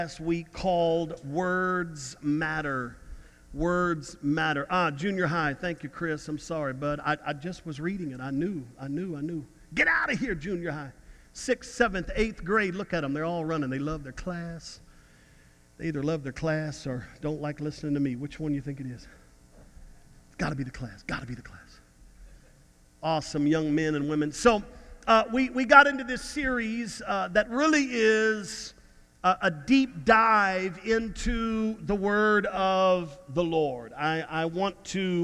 Last week called Words Matter. Words Matter. Junior high. Thank you, Chris. I'm sorry, bud. I just was reading it. I knew. Get out of here, junior high. 6th, 7th, 8th grade. Look at them. They're all running. They love their class. They either love their class or don't like listening to me. Which one do you think it is? It's got to be the class. Got to be the class. Awesome young men and women. So we got into this series that really is a deep dive into the word of the Lord. I want to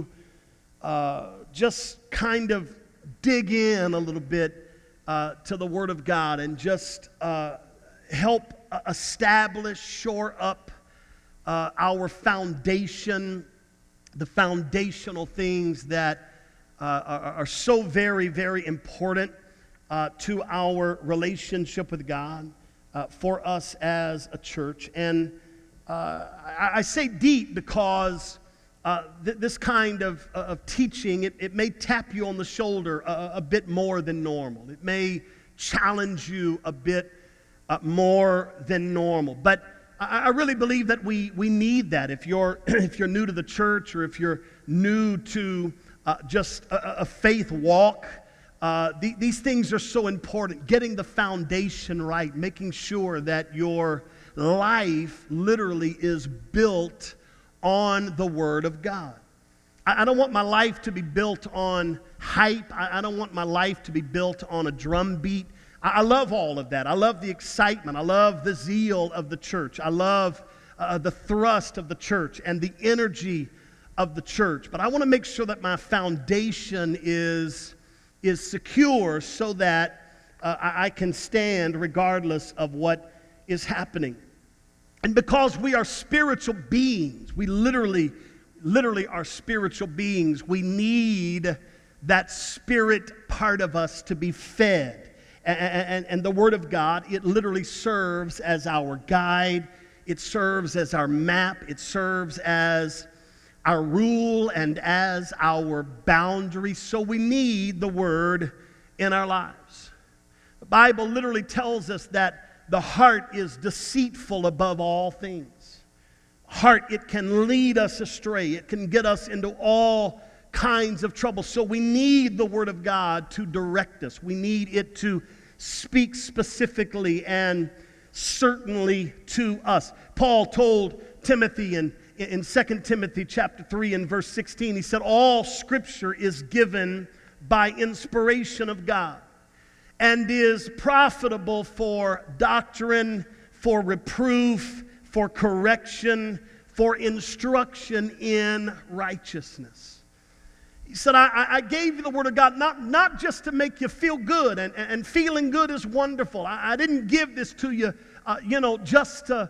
just kind of dig in a little bit to the word of God and just help establish, shore up our foundation, the foundational things that are so very, very important to our relationship with God. For us as a church. And I say deep because this kind of teaching, it may tap you on the shoulder a bit more than normal. It may challenge you a bit more than normal. But I really believe that we need that. If you're new to the church, or if you're new to just a faith walk, these things are so important. Getting the foundation right, making sure that your life literally is built on the Word of God. I don't want my life to be built on hype. I don't want my life to be built on a drum beat. I love all of that. I love the excitement. I love the zeal of the church. I love the thrust of the church and the energy of the church. But I want to make sure that my foundation is secure so that I can stand regardless of what is happening. And because we are spiritual beings, we literally are spiritual beings, we need that spirit part of us to be fed. And the Word of God, it literally serves as our guide, it serves as our map, it serves as our rule and as our boundary. So we need the Word in our lives. The Bible literally tells us that the heart is deceitful above all things. Heart, it can lead us astray. It can get us into all kinds of trouble. So we need the Word of God to direct us. We need it to speak specifically and certainly to us. Paul told Timothy in 2 Timothy chapter 3 and verse 16, he said, all Scripture is given by inspiration of God and is profitable for doctrine, for reproof, for correction, for instruction in righteousness. He said, I gave you the Word of God not just to make you feel good, and feeling good is wonderful. I didn't give this to you, just to,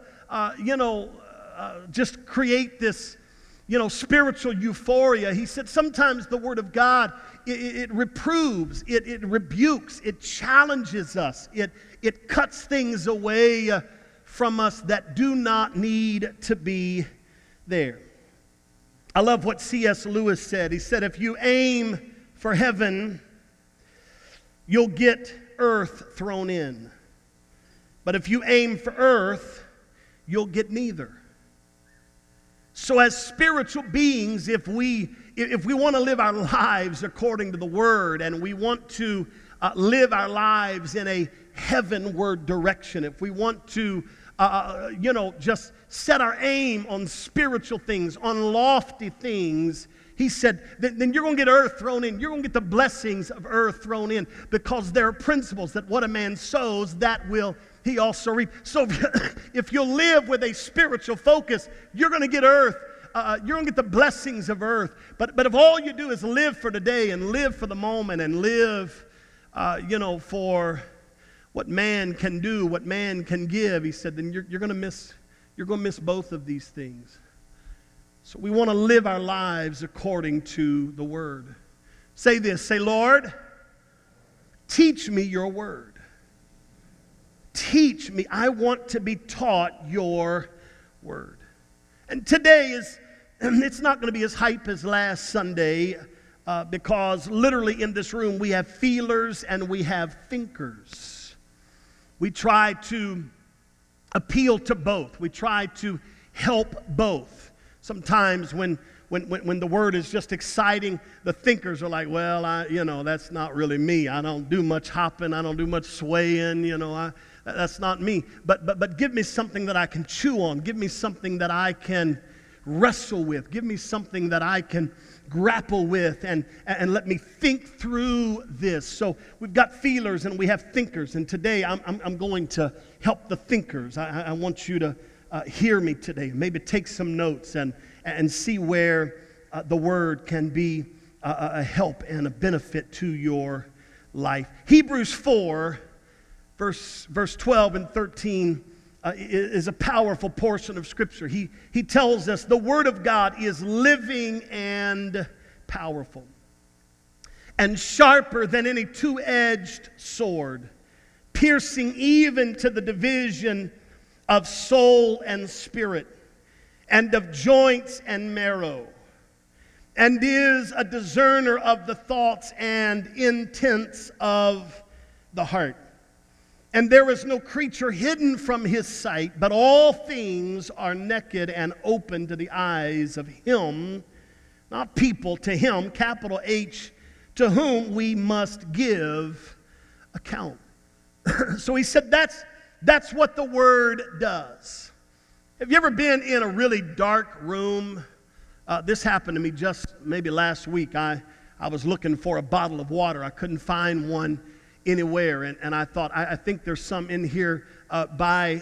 just create this, spiritual euphoria. He said sometimes the Word of God, it reproves, it rebukes, it challenges us, it cuts things away from us that do not need to be there. I love what C.S. Lewis said. He said, if you aim for heaven, you'll get earth thrown in. But if you aim for earth, you'll get neither. So as spiritual beings, if we want to live our lives according to the Word, and we want to live our lives in a heavenward direction, if we want to, just set our aim on spiritual things, on lofty things, he said, then you're going to get earth thrown in. You're going to get the blessings of earth thrown in, because there are principles that what a man sows, that will he also reap. So if you'll live with a spiritual focus, you're going to get earth. You're going to get the blessings of earth. But if all you do is live for today and live for the moment and live, for what man can do, what man can give, he said, then you're going to miss both of these things. So we want to live our lives according to the Word. Say this, say, Lord, teach me your Word. Teach me. I want to be taught your Word. And today it's not going to be as hype as last Sunday, because literally in this room we have feelers and we have thinkers. We try to appeal to both. We try to help both. Sometimes when the word is just exciting, the thinkers are like, well, that's not really me. I don't do much hopping. I don't do much swaying. That's not me. But give me something that I can chew on. Give me something that I can wrestle with. Give me something that I can grapple with and let me think through this. So we've got feelers and we have thinkers. And today I'm going to help the thinkers. I want you to hear me today. Maybe take some notes and see where the word can be a help and a benefit to your life. Hebrews 4, verse 12 and 13 is a powerful portion of Scripture. He tells us the Word of God is living and powerful and sharper than any two-edged sword, piercing even to the division of soul and spirit, and of joints and marrow, and is a discerner of the thoughts and intents of the heart. And there is no creature hidden from his sight, but all things are naked and open to the eyes of him, not people, to him, capital H, to whom we must give account. So he said that's what the word does. Have you ever been in a really dark room? This happened to me just maybe last week. I was looking for a bottle of water. I couldn't find one anywhere, and I thought, I think there's some in here by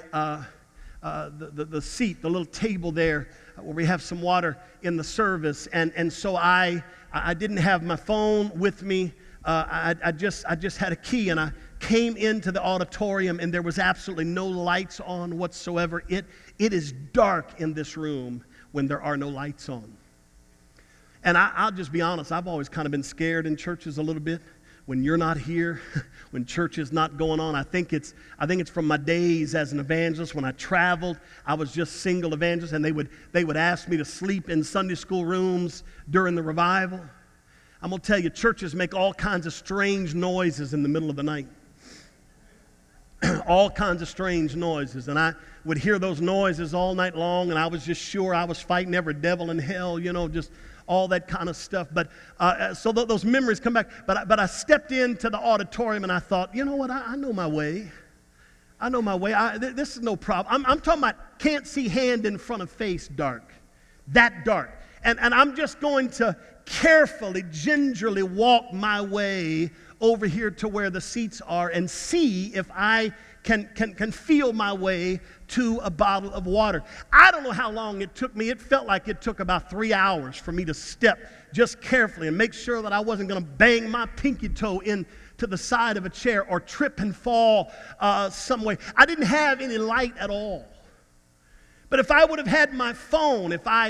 the seat, the little table there where we have some water in the service, and so I didn't have my phone with me. I just had a key, and I came into the auditorium, and there was absolutely no lights on whatsoever. It is dark in this room when there are no lights on. And I'll just be honest, I've always kind of been scared in churches a little bit. When you're not here, when church is not going on. I think it's from my days as an evangelist. When I traveled, I was just single evangelist, and they would ask me to sleep in Sunday school rooms during the revival. I'm going to tell you, churches make all kinds of strange noises in the middle of the night. All kinds of strange noises, and I would hear those noises all night long, and I was just sure I was fighting every devil in hell, just all that kind of stuff. But so those memories come back. But I stepped into the auditorium, and I thought, you know what? I know my way. I know my way. This is no problem. I'm talking about can't see hand in front of face dark. That dark. And I'm just going to carefully, gingerly walk my way over here to where the seats are and see if I can feel my way to a bottle of water. I don't know how long it took me. It felt like it took about 3 hours for me to step just carefully and make sure that I wasn't going to bang my pinky toe into the side of a chair or trip and fall some way. I didn't have any light at all. But if I would have had my phone,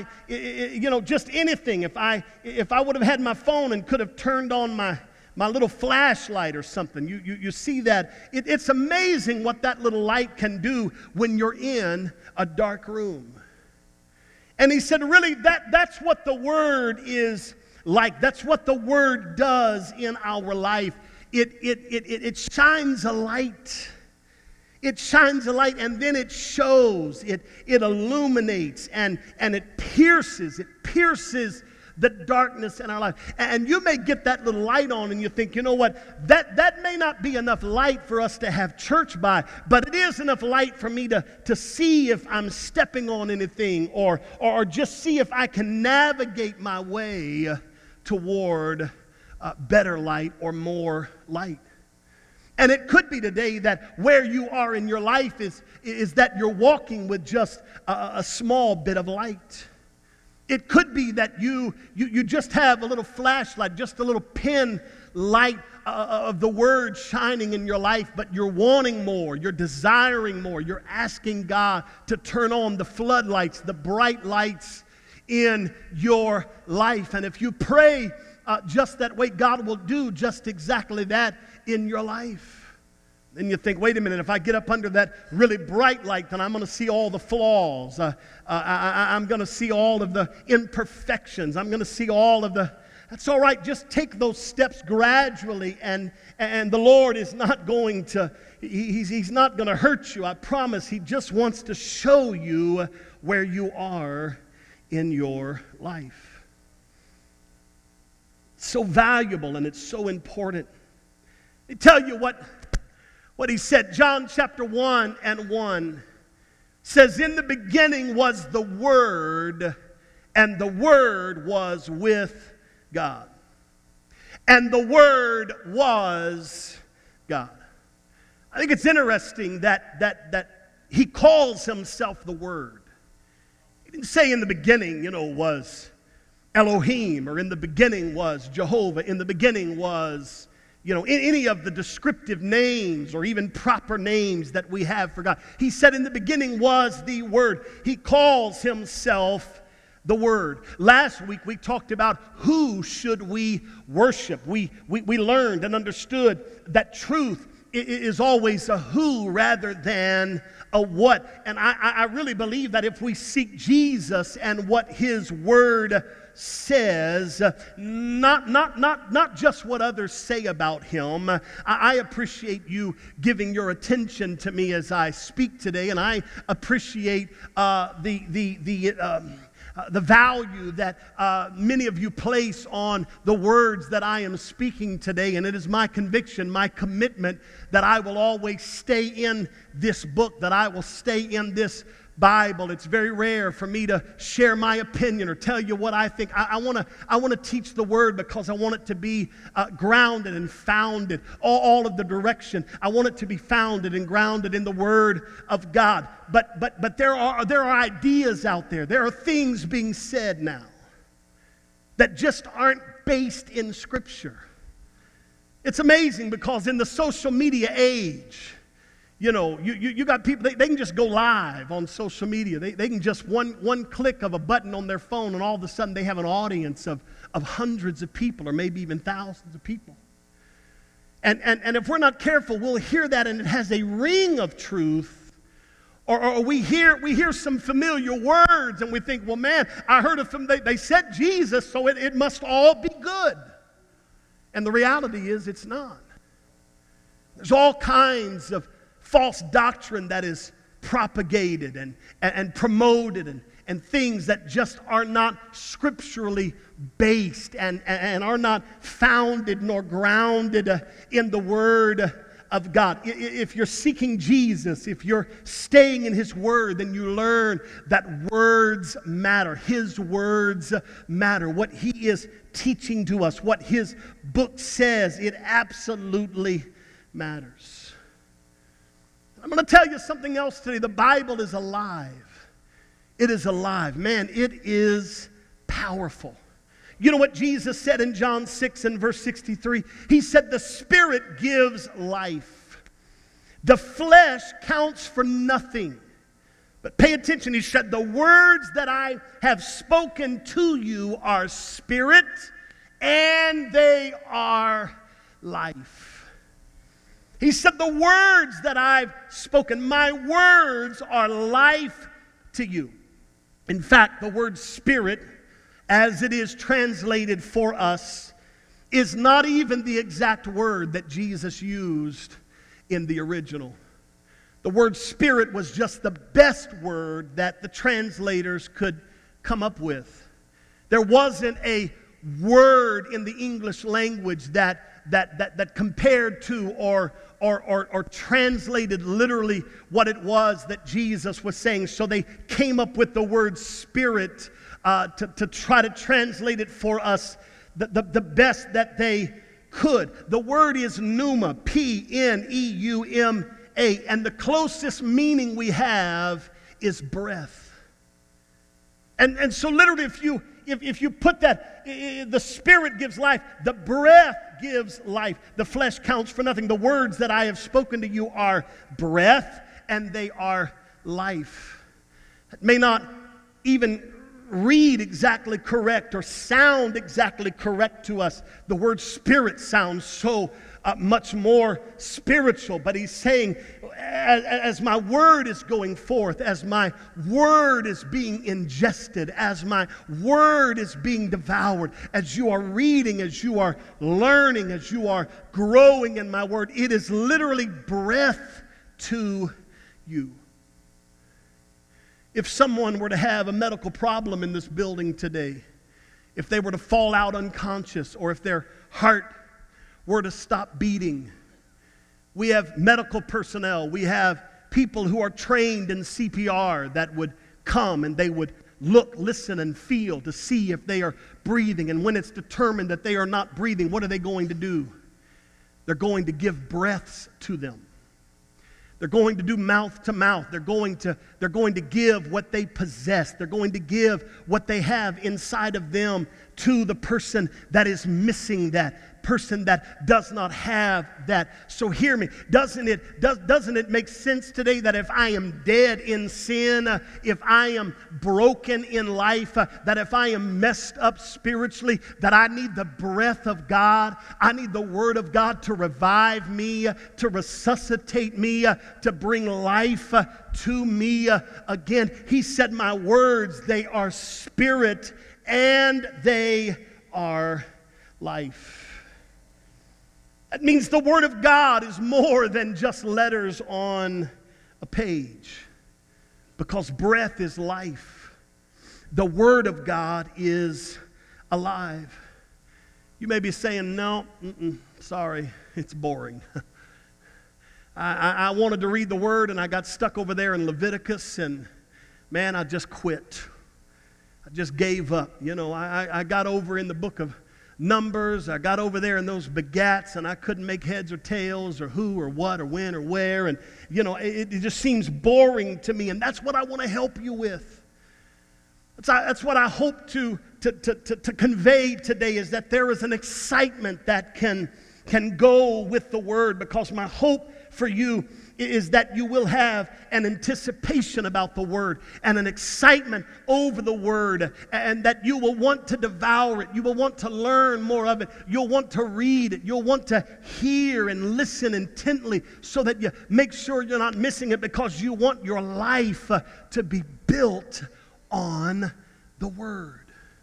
just anything, if I would have had my phone and could have turned on my little flashlight or something, you see that. It's amazing what that little light can do when you're in a dark room. And he said, really, that's what the Word is like. That's what the Word does in our life. It shines a light. It shines a light, and then it shows, it illuminates, and it pierces the darkness in our life. And you may get that little light on and you think, you know what, that may not be enough light for us to have church by, but it is enough light for me to see if I'm stepping on anything or just see if I can navigate my way toward better light or more light. And it could be today that where you are in your life is that you're walking with just a small bit of light. It could be that you just have a little flashlight, just a little pin light of the Word shining in your life, but you're wanting more, you're desiring more, you're asking God to turn on the floodlights, the bright lights in your life. And if you pray just that way, God will do just exactly that in your life. Then you think, wait a minute, if I get up under that really bright light, then I'm going to see all the flaws. I'm going to see all of the imperfections. I'm going to see all of the That's all right. Just take those steps gradually, and the Lord is not going to, He's not going to hurt you. I promise. He just wants to show you where you are in your life. It's so valuable and it's so important. Let me tell you what he said. John chapter 1 and 1 says, in the beginning was the Word, and the Word was with God. And the Word was God. I think it's interesting that he calls himself the Word. He didn't say in the beginning, was Elohim, or in the beginning was Jehovah, in the beginning was, any of the descriptive names or even proper names that we have for God. He said in the beginning was the Word. He calls himself the Word. Last week we talked about who should we worship. We learned and understood that truth is always a who rather than a what. And I really believe that if we seek Jesus and what His Word says, not just what others say about Him. I appreciate you giving your attention to me as I speak today, and I appreciate the value that many of you place on the words that I am speaking today. And it is my conviction, my commitment, that I will always stay in this book, that I will stay in this Bible. It's very rare for me to share my opinion or tell you what I think. I want to teach the Word because I want it to be grounded and founded. All of the direction, I want it to be founded and grounded in the Word of God. But there are ideas out there. There are things being said now that just aren't based in Scripture. It's amazing because in the social media age, you got people, they can just go live on social media. They can just one click of a button on their phone, and all of a sudden they have an audience of hundreds of people or maybe even thousands of people. And if we're not careful, we'll hear that and it has a ring of truth. Or we hear some familiar words and we think, well, man, I heard of them. They said Jesus, so it must all be good. And the reality is it's not. There's all kinds of false doctrine that is propagated and promoted and things that just are not scripturally based and are not founded nor grounded in the Word of God. If you're seeking Jesus, if you're staying in His Word, then you learn that words matter. His words matter. What He is teaching to us, what His book says, it absolutely matters. I'm going to tell you something else today. The Bible is alive. It is alive. Man, it is powerful. You know what Jesus said in John 6 and verse 63? He said, the Spirit gives life. The flesh counts for nothing. But pay attention. He said, the words that I have spoken to you are spirit and they are life. He said, the words that I've spoken, my words are life to you. In fact, the word spirit, as it is translated for us, is not even the exact word that Jesus used in the original. The word spirit was just the best word that the translators could come up with. There wasn't a word in the English language that compared to or translated literally what it was that Jesus was saying. So they came up with the word spirit to try to translate it for us the best that they could. The word is pneuma, P-N-E-U-M-A, and the closest meaning we have is breath. And so literally if you put that, the Spirit gives life, the breath gives life. The flesh counts for nothing. The words that I have spoken to you are breath and they are life. It may not even read exactly correct or sound exactly correct to us. The word spirit sounds so much more spiritual. But he's saying, as my word is going forth, as my word is being ingested, as my word is being devoured, as you are reading, as you are learning, as you are growing in my word, it is literally breath to you. If someone were to have a medical problem in this building today, if they were to fall out unconscious, or if their heart were to stop beating, we have medical personnel, we have people who are trained in CPR that would come and they would look, listen, and feel to see if they are breathing. And when it's determined that they are not breathing, what are they going to do? They're going to give breaths to them. They're going to do mouth to mouth. They're going to give what they possess. They're going to give what they have inside of them to the person that is missing that, person that does not have that. So hear me. Doesn't it make sense today that if I am dead in sin, if I am broken in life, that if I am messed up spiritually, that I need the breath of God, I need the Word of God to revive me, to resuscitate me, to bring life to me again. He said, my words, they are spirit and they are life. That means the Word of God is more than just letters on a page, because breath is life. The Word of God is alive. You may be saying, no, sorry, it's boring. I wanted to read the Word and I got stuck over there in Leviticus, and man, I just quit. I just gave up. You know, I got over in the book of Numbers. I got over there in those begats, and I couldn't make heads or tails or who or what or when or where. And, you know, it just seems boring to me. And that's what I want to help you with. That's what I hope to convey today, is that there is an excitement that can go with the Word, because my hope for you is that you will have an anticipation about the Word and an excitement over the Word, and that you will want to devour it. You will want to learn more of it. You'll want to read it. You'll want to hear and listen intently, so that you make sure you're not missing it, because you want your life to be built on the Word.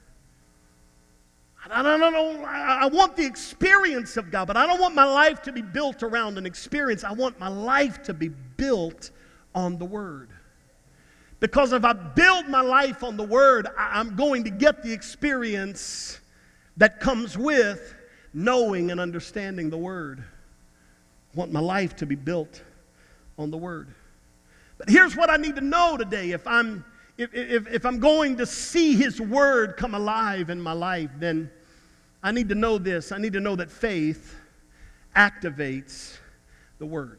I want the experience of God, but I don't want my life to be built around an experience. I want my life to be built on the Word. Because if I build my life on the Word, I'm going to get the experience that comes with knowing and understanding the Word. I want my life to be built on the Word. But here's what I need to know today. If I'm going to see His Word come alive in my life, then I need to know this. I need to know that faith activates the Word.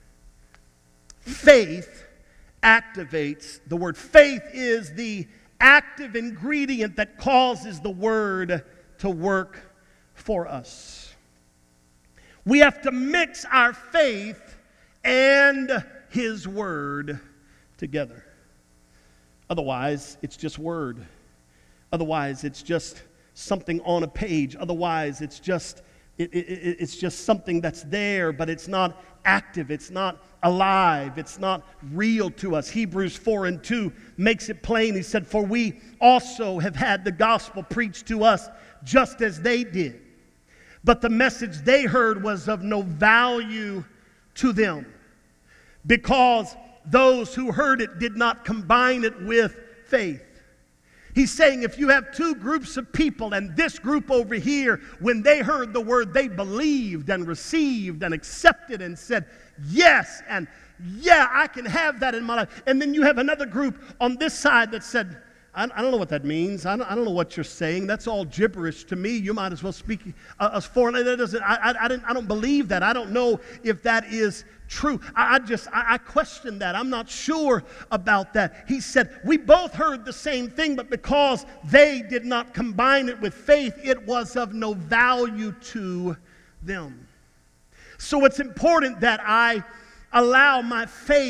Faith activates the Word. Faith is the active ingredient that causes the Word to work for us. We have to mix our faith and His Word together. Otherwise, it's just word. Otherwise, it's just something on a page. Otherwise, it's just something that's there, but it's not active. It's not alive. It's not real to us. Hebrews 4:2 makes it plain. He said, "For we also have had the gospel preached to us just as they did. But the message they heard was of no value to them, because those who heard it did not combine it with faith." He's saying if you have two groups of people, and this group over here, when they heard the Word, they believed and received and accepted and said, yes, and yeah, I can have that in my life. And then you have another group on this side that said, I don't know what that means. I don't know what you're saying. That's all gibberish to me. You might as well speak as foreign. I don't believe that. I don't know if that is true. I question that. I'm not sure about that. He said, we both heard the same thing, but because they did not combine it with faith, it was of no value to them. So it's important that I allow my faith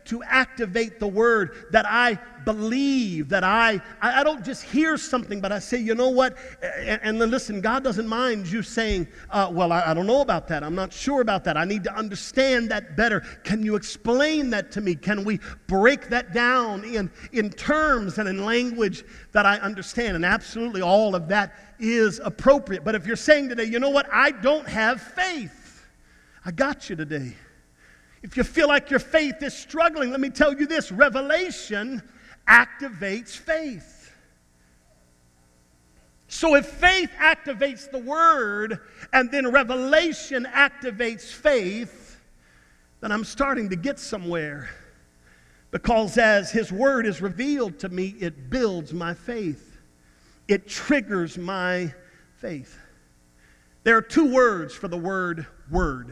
to activate the word, that I believe, that I don't just hear something, but I say, you know what? And then listen, God doesn't mind you saying, well, I don't know about that. I'm not sure about that. I need to understand that better. Can you explain that to me? Can we break that down in terms and in language that I understand? And absolutely all of that is appropriate. But if you're saying today, you know what? I don't have faith. I got you today. If you feel like your faith is struggling, let me tell you this. Revelation activates faith. So if faith activates the word and then revelation activates faith, then I'm starting to get somewhere. Because as his word is revealed to me, it builds my faith. It triggers my faith. There are two words for the word word.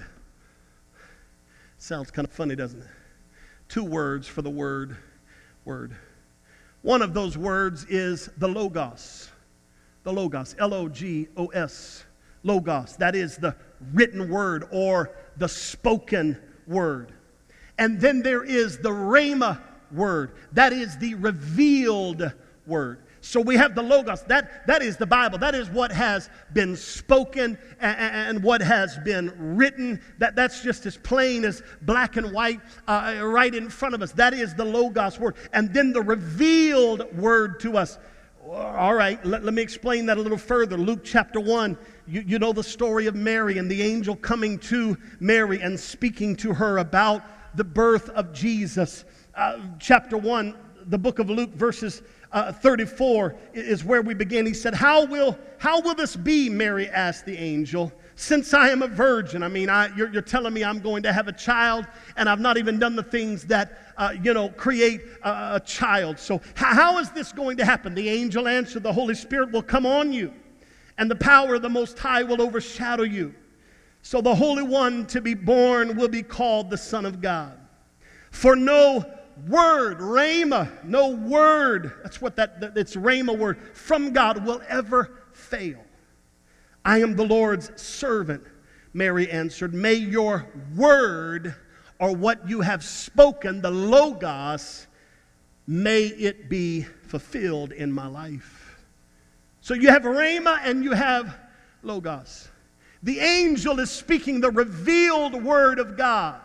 Sounds kind of funny, doesn't it? Two words for the word word. One of those words is the Logos. The Logos, Logos, Logos. That is the written word or the spoken word. And then there is the Rhema word. That is the revealed word. So we have the Logos. That is the Bible. That is what has been spoken and what has been written. That's just as plain as black and white right in front of us. That is the Logos word. And then the revealed word to us. All right, let me explain that a little further. Luke chapter 1, you know the story of Mary and the angel coming to Mary and speaking to her about the birth of Jesus. Chapter 1, the book of Luke, verses 34 is where we begin. He said, How will this be, Mary asked the angel, since I am a virgin? I mean, you're telling me I'm going to have a child, and I've not even done the things that, create a child. So how is this going to happen? The angel answered, the Holy Spirit will come on you, and the power of the Most High will overshadow you. So the Holy One to be born will be called the Son of God. For no word, rhema, no word, that's what it's rhema word, from God will ever fail. I am the Lord's servant, Mary answered. May your word, or what you have spoken, the Logos, may it be fulfilled in my life. So you have rhema and you have Logos. The angel is speaking the revealed word of God.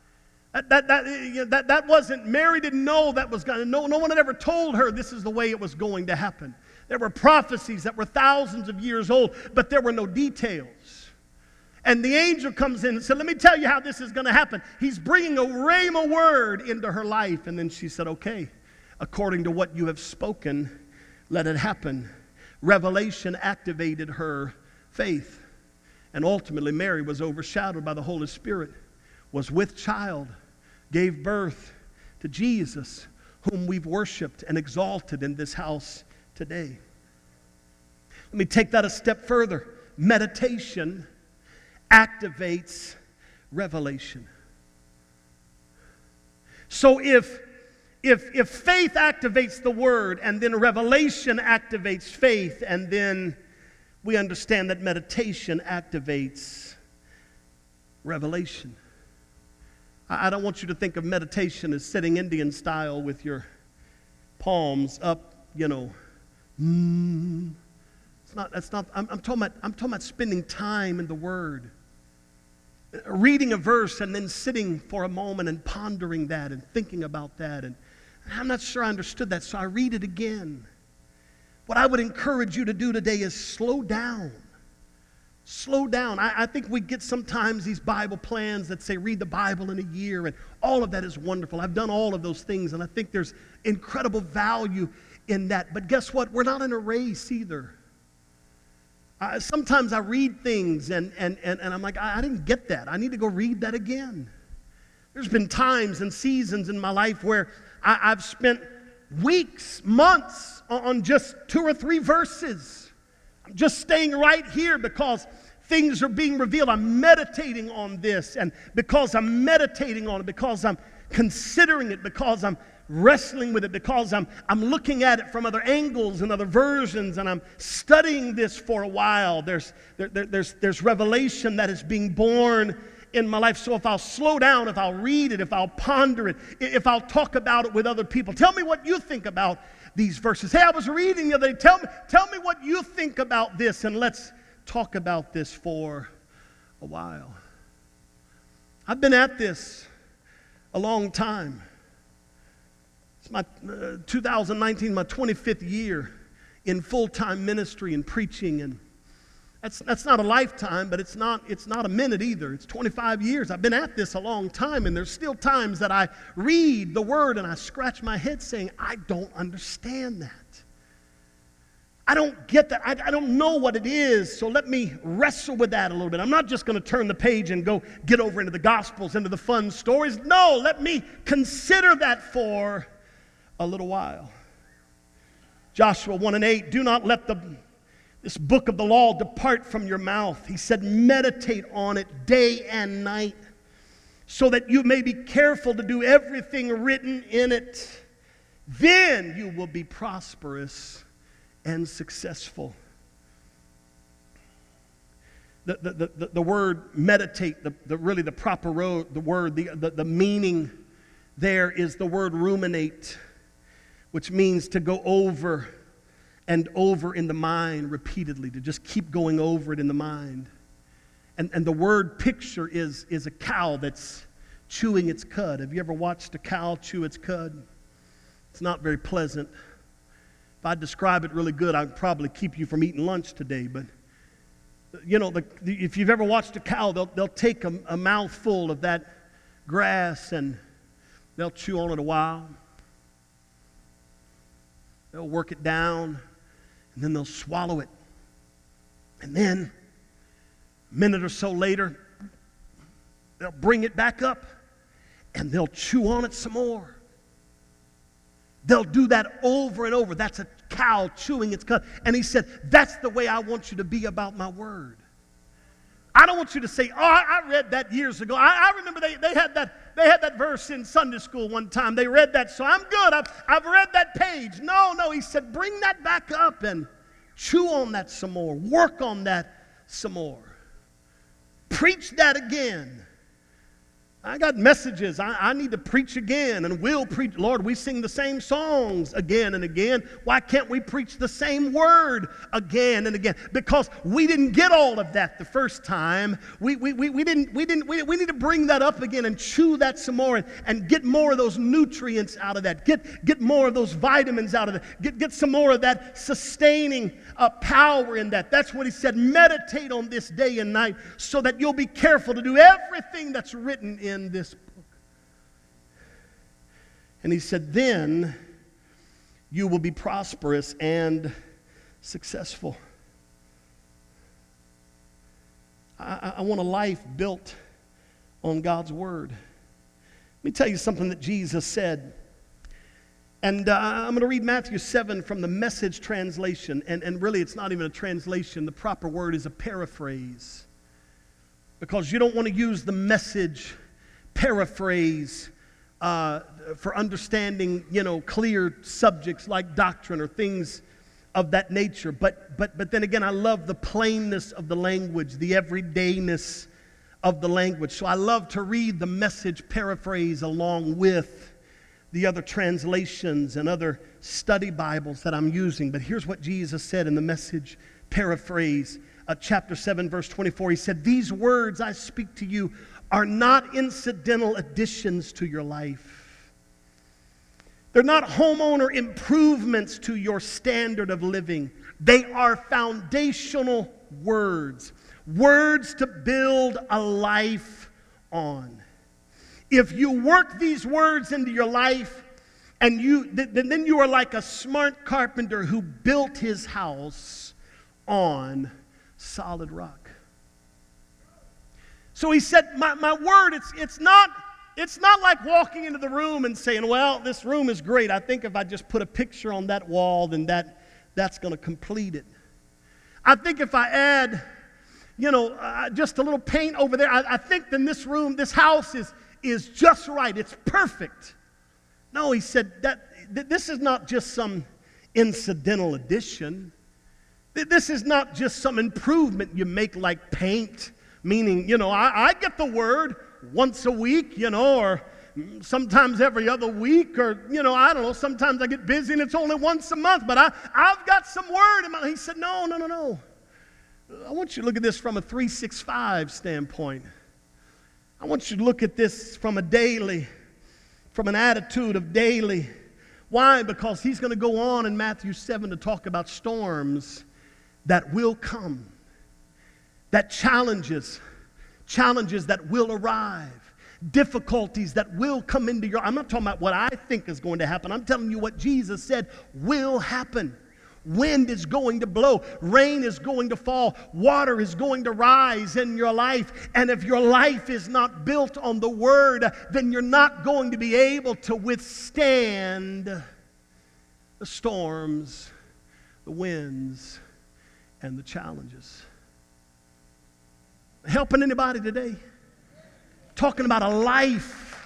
That wasn't, Mary didn't know that was going to, no one had ever told her this is the way it was going to happen. There were prophecies that were thousands of years old, but there were no details. And the angel comes in and said, let me tell you how this is going to happen. He's bringing a rhema word into her life. And then she said, okay, according to what you have spoken, let it happen. Revelation activated her faith. And ultimately, Mary was overshadowed by the Holy Spirit, was with child, gave birth to Jesus, whom we've worshiped and exalted in this house today. Let me take that a step further. Meditation activates revelation. So if faith activates the word, and then revelation activates faith, and then we understand that meditation activates revelation. I don't want you to think of meditation as sitting Indian style with your palms up, It's not. That's not. I'm talking about spending time in the Word, reading a verse and then sitting for a moment and pondering that and thinking about that. And I'm not sure I understood that, so I read it again. What I would encourage you to do today is slow down. Slow down. I think we get sometimes these Bible plans that say read the Bible in a year, and all of that is wonderful. I've done all of those things, and I think there's incredible value in that. But guess what? We're not in a race either. Sometimes I read things, and I'm like, I didn't get that. I need to go read that again. There's been times and seasons in my life where I've spent weeks, months on just 2 or 3 verses. I'm just staying right here because things are being revealed. I'm meditating on this, and because I'm meditating on it, because I'm considering it, because I'm wrestling with it, because I'm looking at it from other angles and other versions, and I'm studying this for a while. There's revelation that is being born in my life. So if I'll slow down, if I'll read it, if I'll ponder it, if I'll talk about it with other people, tell me what you think about these verses. Hey, I was reading the other day. Tell me what you think about this, and let's talk about this for a while. I've been at this a long time. It's my 2019, my 25th year in full-time ministry and preaching, and that's not a lifetime, but it's not a minute either. It's 25 years. I've been at this a long time, and there's still times that I read the Word and I scratch my head saying, I don't understand that. I don't get that. I don't know what it is, so let me wrestle with that a little bit. I'm not just going to turn the page and go get over into the Gospels, into the fun stories. No, let me consider that for a little while. Joshua 1:8, do not let this book of the law depart from your mouth. He said, meditate on it day and night, so that you may be careful to do everything written in it. Then you will be prosperous and successful. The word meditate, really the proper word, the meaning there is the word ruminate, which means to go over and over in the mind repeatedly, to just keep going over it in the mind. And the word picture is a cow that's chewing its cud. Have you ever watched a cow chew its cud? It's not very pleasant. If I describe it really good, I'd probably keep you from eating lunch today. But, you know, if you've ever watched a cow, they'll take a mouthful of that grass and they'll chew on it a while. They'll work it down, and then they'll swallow it. And then, a minute or so later, they'll bring it back up, and they'll chew on it some more. They'll do that over and over. That's a cow chewing its cud. And he said, that's the way I want you to be about my word. I don't want you to say, oh, I read that years ago. I remember they had that verse in Sunday school one time. They read that, so I'm good. I've read that page. No, he said, bring that back up and chew on that some more. Work on that some more. Preach that again. I got messages. I need to preach again, and we'll preach. Lord, we sing the same songs again and again. Why can't we preach the same word again and again? Because we didn't get all of that the first time. We need to bring that up again and chew that some more and get more of those nutrients out of that. Get more of those vitamins out of that. Get some more of that sustaining power in that. That's what he said. Meditate on this day and night so that you'll be careful to do everything that's written in this book. And he said, then you will be prosperous and successful. I want a life built on God's word. Let me tell you something that Jesus said. And I'm going to read Matthew 7 from the Message translation. And really, it's not even a translation. The proper word is a paraphrase. Because you don't want to use the Message paraphrase for understanding, clear subjects like doctrine or things of that nature. But then again, I love the plainness of the language, the everydayness of the language. So I love to read the Message paraphrase along with the other translations and other study Bibles that I'm using. But here's what Jesus said in the Message paraphrase, chapter 7, verse 24. He said, these words I speak to you are not incidental additions to your life. They're not homeowner improvements to your standard of living. They are foundational words. Words to build a life on. If you work these words into your life, and then you are like a smart carpenter who built his house on solid rock. So he said, my word, it's not like walking into the room and saying, well, this room is great. I think if I just put a picture on that wall, then that's going to complete it. I think if I add, just a little paint over there, I think then this room, this house is just right. It's perfect. No, he said that this is not just some incidental addition. This is not just some improvement you make like paint Meaning, I get the word once a week, or sometimes every other week, or, I don't know, sometimes I get busy and it's only once a month, but I've got some word in my. He said, no. I want you to look at this from a 365 standpoint. I want you to look at this from an attitude of daily. Why? Because he's going to go on in Matthew 7 to talk about storms that will come, that challenges that will arrive, difficulties that will come into I'm not talking about what I think is going to happen. I'm telling you what Jesus said will happen. Wind is going to blow. Rain is going to fall. Water is going to rise in your life. And if your life is not built on the Word, then you're not going to be able to withstand the storms, the winds, and the challenges. Helping anybody today? Talking about a life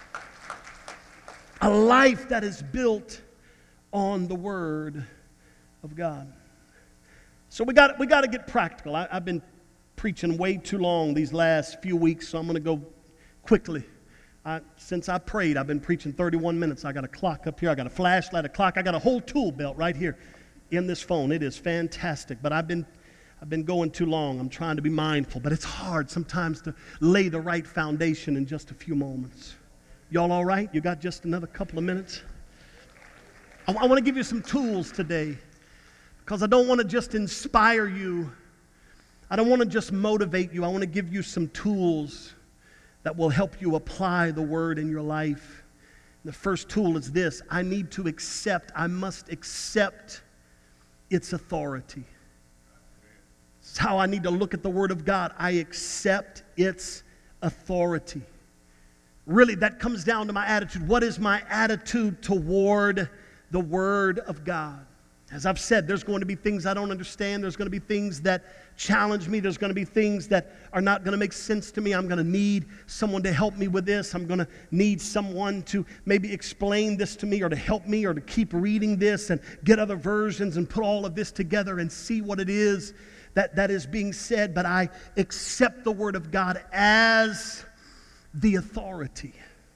that is built on the Word of God. So we got to get practical. I've been preaching way too long these last few weeks, so I'm going to go quickly. Since I prayed, I've been preaching 31 minutes. I got a clock up here. I got a flashlight, a clock. I got a whole tool belt right here in this phone. It is fantastic. But I've been going too long. I'm trying to be mindful, but it's hard sometimes to lay the right foundation in just a few moments. Y'all all right? You got just another couple of minutes? I want to give you some tools today, because I don't want to just inspire you. I don't want to just motivate you. I want to give you some tools that will help you apply the Word in your life. The first tool is this: I must accept its authority. It's how I need to look at the Word of God. I accept its authority. Really, that comes down to my attitude. What is my attitude toward the Word of God? As I've said, there's going to be things I don't understand. There's going to be things that challenge me. There's going to be things that are not going to make sense to me. I'm going to need someone to help me with this. I'm going to need someone to maybe explain this to me, or to help me, or to keep reading this and get other versions and put all of this together and see what it is that is being said. But I accept the Word of God as the authority.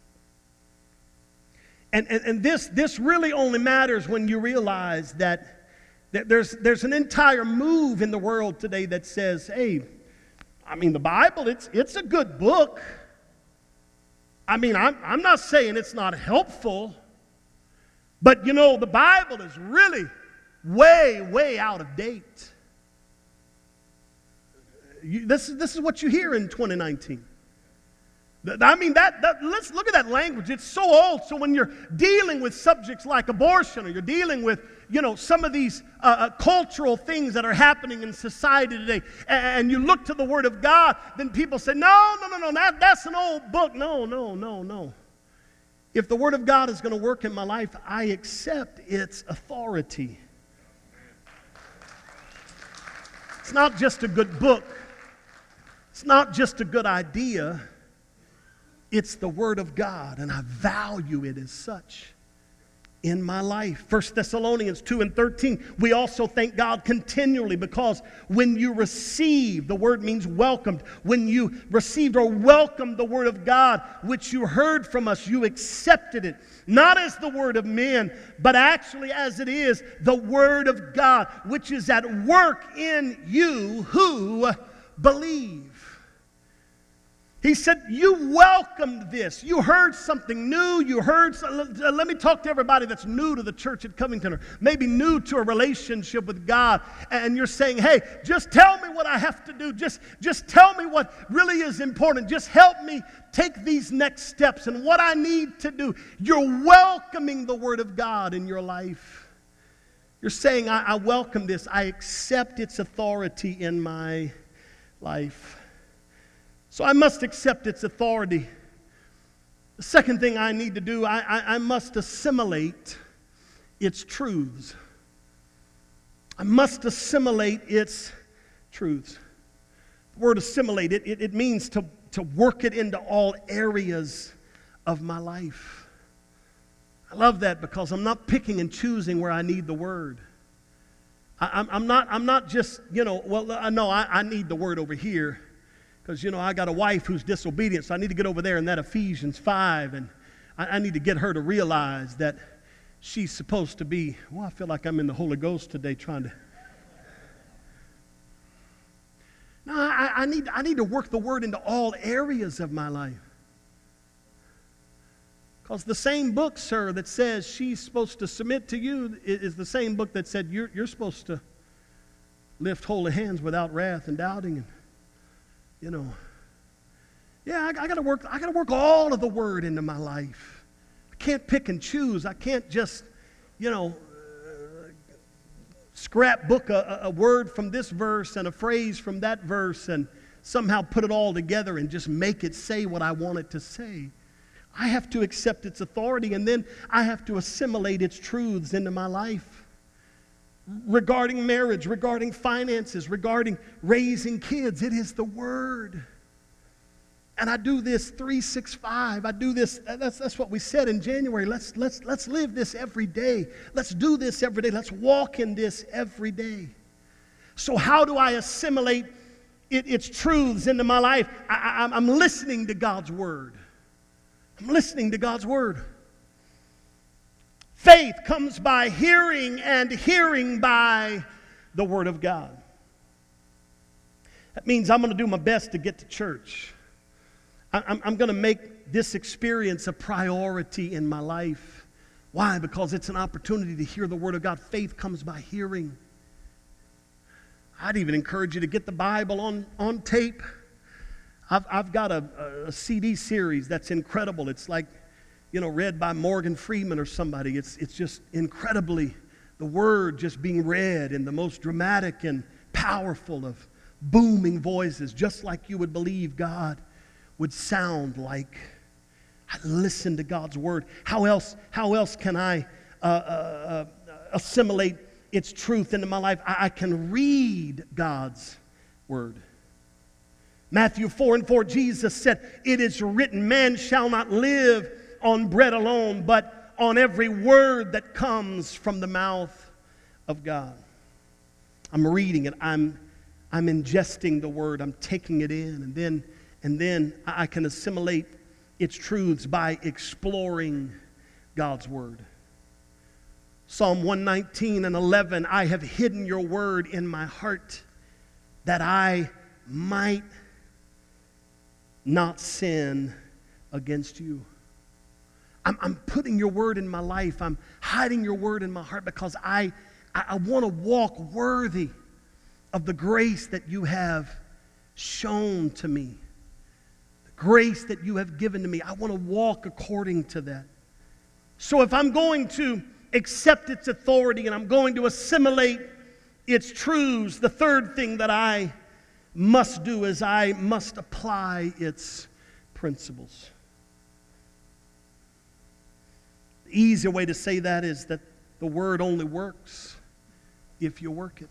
And this really only matters when you realize that there's an entire move in the world today that says, hey, the Bible, it's a good book. I'm not saying it's not helpful, but the Bible is really way out of date. This is what you hear in 2019. Let's look at that language. It's so old. So when you're dealing with subjects like abortion, or you're dealing with, some of these cultural things that are happening in society today, and you look to the Word of God, then people say, no, that's an old book. No. If the Word of God is going to work in my life, I accept its authority. It's not just a good book. It's not just a good idea. It's the Word of God, and I value it as such in my life. 1 Thessalonians 2:13, we also thank God continually, because when you receive, the word means welcomed, when you received or welcomed the Word of God, which you heard from us, you accepted it, not as the word of men, but actually as it is the Word of God, which is at work in you who believe. He said, you welcomed this. You heard something new. Let me talk to everybody that's new to the church at Covington, or maybe new to a relationship with God. And you're saying, hey, just tell me what I have to do. Just tell me what really is important. Just help me take these next steps and what I need to do. You're welcoming the Word of God in your life. You're saying, I welcome this. I accept its authority in my life. So I must accept its authority. The second thing I need to do, I must assimilate its truths. I must assimilate its truths. The word assimilate, it means to work it into all areas of my life. I love that, because I'm not picking and choosing where I need the word. I'm not just, I need the word over here. Because, I got a wife who's disobedient, so I need to get over there in that Ephesians 5, and I need to get her to realize that she's supposed to be, I feel like I'm in the Holy Ghost today trying to. No, I need to work the word into all areas of my life. Because the same book, sir, that says she's supposed to submit to you is the same book that said you're supposed to lift holy hands without wrath and doubting. And, I got to work all of the word into my life. I can't pick and choose. I can't just, scrapbook a word from this verse and a phrase from that verse and somehow put it all together and just make it say what I want it to say. I have to accept its authority, and then I have to assimilate its truths into my life. Regarding marriage, regarding finances, regarding raising kids, it is the Word. And I do this 365. I do this. That's what we said in January. Let's live this every day. Let's do this every day. Let's walk in this every day. So how do I assimilate its truths into my life? I'm listening to God's Word. I'm listening to God's Word. Faith comes by hearing, and hearing by the Word of God. That means I'm going to do my best to get to church. I'm going to make this experience a priority in my life. Why? Because it's an opportunity to hear the Word of God. Faith comes by hearing. I'd even encourage you to get the Bible on tape. I've got a CD series that's incredible. It's like, read by Morgan Freeman or somebody. It's just incredibly, the Word just being read in the most dramatic and powerful of booming voices, just like you would believe God would sound like. I listen to God's Word. How else can I assimilate its truth into my life? I can read God's Word. Matthew 4:4, Jesus said, "It is written, man shall not live on bread alone, but on every word that comes from the mouth of God." I'm reading it. I'm ingesting the Word. I'm taking it in. And then I can assimilate its truths by exploring God's Word. Psalm 119:11, "I have hidden your word in my heart that I might not sin against you." I'm putting your word in my life. I'm hiding your word in my heart because I want to walk worthy of the grace that you have shown to me. The grace that you have given to me. I want to walk according to that. So if I'm going to accept its authority and I'm going to assimilate its truths, the third thing that I must do is I must apply its principles. The easy way to say that is that the Word only works if you work it.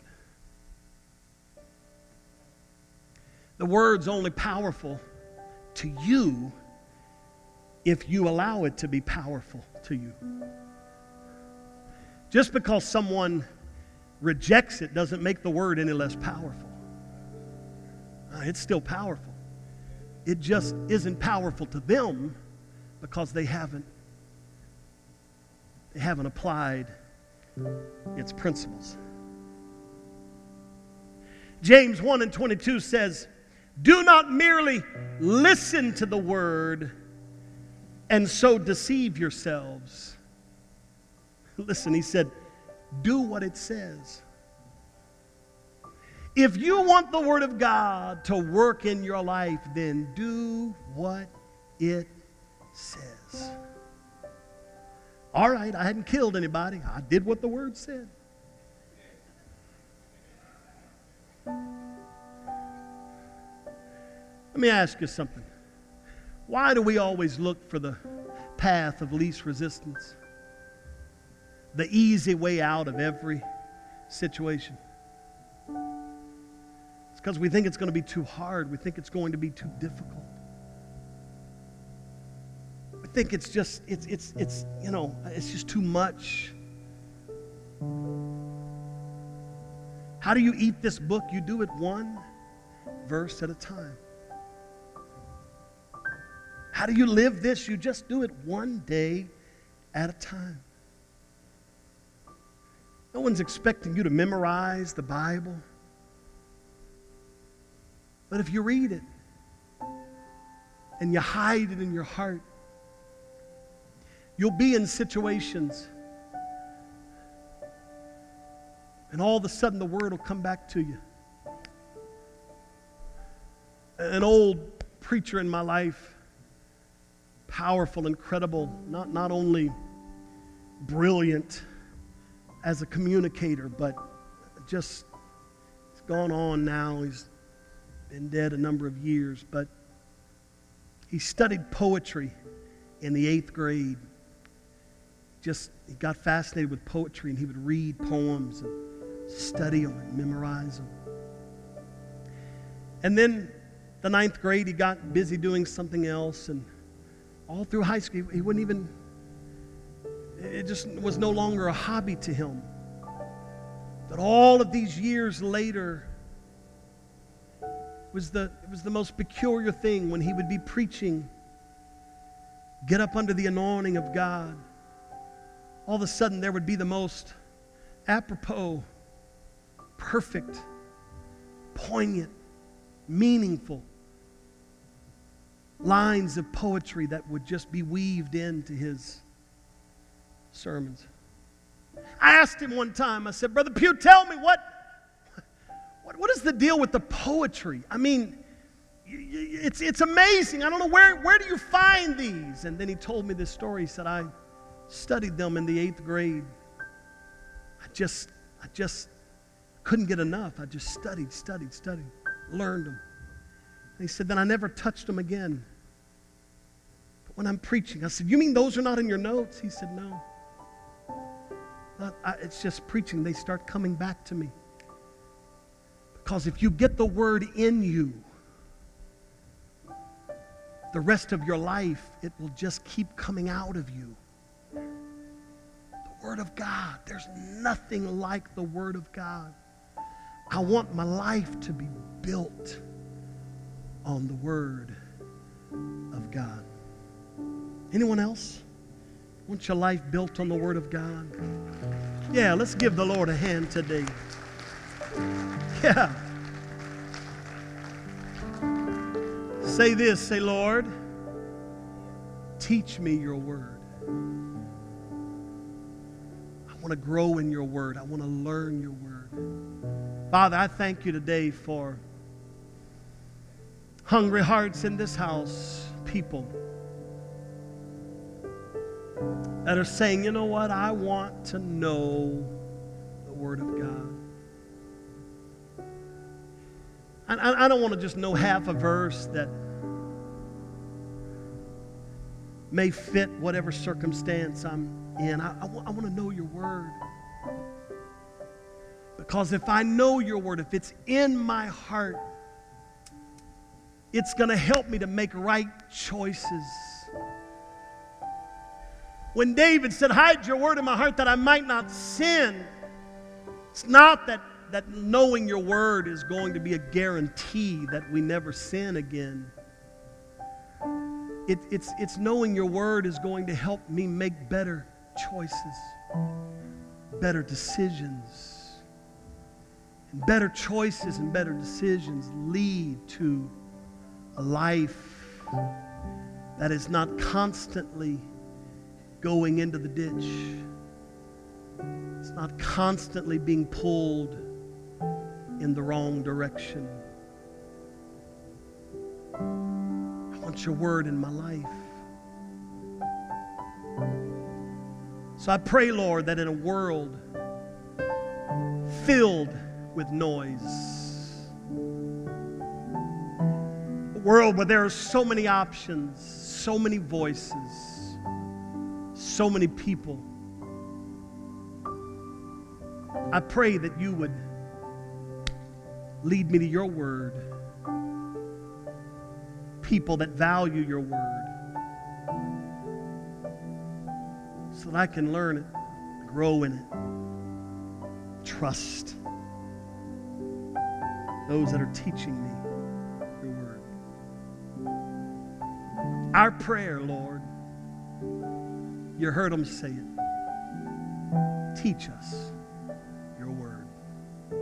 The Word's only powerful to you if you allow it to be powerful to you. Just because someone rejects it doesn't make the Word any less powerful. It's still powerful. It just isn't powerful to them because they haven't applied its principles. James 1:22 says, "Do not merely listen to the word and so deceive yourselves." Listen, he said, do what it says. If you want the Word of God to work in your life, then do what it says. All right, I hadn't killed anybody. I did what the Word said. Let me ask you something. Why do we always look for the path of least resistance? The easy way out of every situation? It's because we think it's going to be too hard. We think it's going to be too difficult. We think it's just too much. How do you eat this book? You do it one verse at a time. How do you live this? You just do it one day at a time. No one's expecting you to memorize the Bible. But if you read it and you hide it in your heart, you'll be in situations and all of a sudden the word will come back to you. An old preacher in my life, powerful, incredible, not only brilliant as a communicator, but just, he's gone on now. He's been dead a number of years, but he studied poetry in the 8th grade. He got fascinated with poetry, and he would read poems and study them and memorize them. And then the 9th grade, he got busy doing something else, and all through high school, he wouldn't even, it just was no longer a hobby to him. But all of these years later, it was the most peculiar thing when he would be preaching, get up under the anointing of God. All of a sudden, there would be the most apropos, perfect, poignant, meaningful lines of poetry that would just be weaved into his sermons. I asked him one time, I said, Brother Pugh, tell me what is the deal with the poetry? I mean, it's amazing. I don't know, where do you find these? And then he told me this story. He said, I studied them in the 8th grade. I just couldn't get enough. I just studied, learned them. And he said, then I never touched them again. But when I'm preaching, I said, you mean those are not in your notes? He said, no. It's just preaching. They start coming back to me. Because if you get the word in you, the rest of your life, it will just keep coming out of you. The Word of God. There's nothing like the Word of God. I want my life to be built on the Word of God. Anyone else? Want your life built on the Word of God? Yeah, let's give the Lord a hand today. Yeah. Say this, say, Lord, teach me your word. I want to grow in your word. I want to learn your word. Father, I thank you today for hungry hearts in this house, people that are saying, you know what, I want to know the Word of God. I don't want to just know half a verse that may fit whatever circumstance I'm in. I want to know your Word. Because if I know your Word, if it's in my heart, it's going to help me to make right choices. When David said, hide your word in my heart that I might not sin, it's not that knowing your word is going to be a guarantee that we never sin again. It's knowing your word is going to help me make better choices, better decisions. And better choices and better decisions lead to a life that is not constantly going into the ditch. It's not constantly being pulled in the wrong direction. I want your word in my life. So I pray, Lord, that in a world filled with noise, a world where there are so many options, so many voices, so many people, I pray that you would lead me to your word, people that value your word, so that I can learn it, grow in it, trust those that are teaching me your word. Our prayer, Lord, you heard them say it. Teach us